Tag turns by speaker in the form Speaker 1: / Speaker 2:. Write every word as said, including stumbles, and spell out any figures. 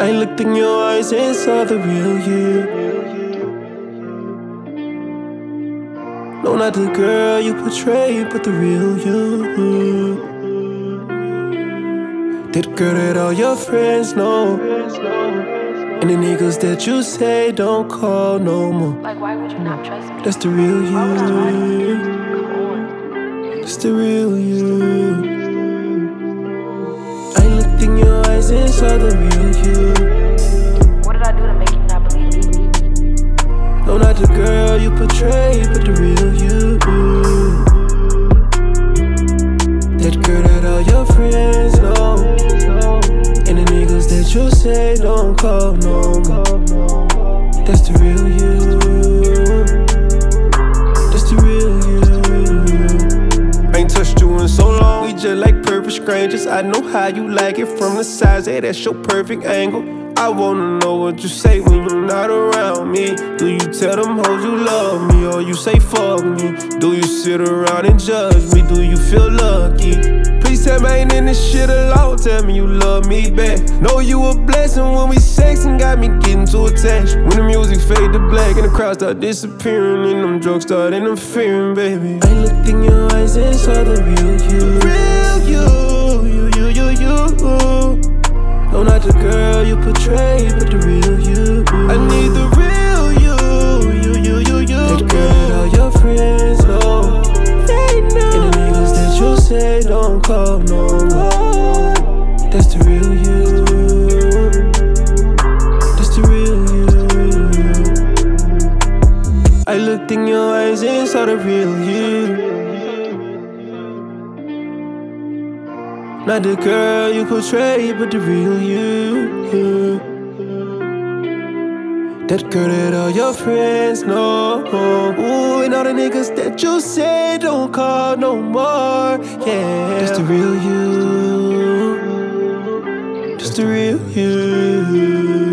Speaker 1: I looked in your eyes and saw the real you. No, not the girl you portray, but the real you. That girl that all your friends know, and the niggas that you say don't call no more.
Speaker 2: Like, why would you not trust me?
Speaker 1: That's the real you.
Speaker 2: Come on.
Speaker 1: That's the real you. I looked in your eyes and saw the real you.
Speaker 2: What did I do to make you not believe me?
Speaker 1: No, not the girl you portray, but the real you. That girl that all your friends know, and the niggas that you say don't call no more. That's the real you. That's the real you. Ain't touched you in so long, we just like perfect strangers. I know how you like it from the sides, hey, that's your perfect angle. I wanna know what you say when you're not around me. Do you tell them hoes you love me, or you say fuck me? Do you sit around and judge me? Do you feel lucky? Please tell me I ain't in this shit alone. Tell me you love me back. Know you a blessing when we sex and got me getting too attached. When the music fade to black and the crowd start disappearing and them drugs start interfering, baby. I looked in your eyes and saw the real you. Real you, you, you, you, you. No, not the girl you portray, but the real you. I need the real you, you, you, you, you. That girl that all your friends know, they know. And the niggas that you say don't call no more. That's the real you. That's the real you. I looked in your eyes and saw the real you. Not the girl you portray, but the real you. That girl that all your friends know. Ooh, and all the niggas that you say don't call no more. Yeah, that's the real you. That's the real you.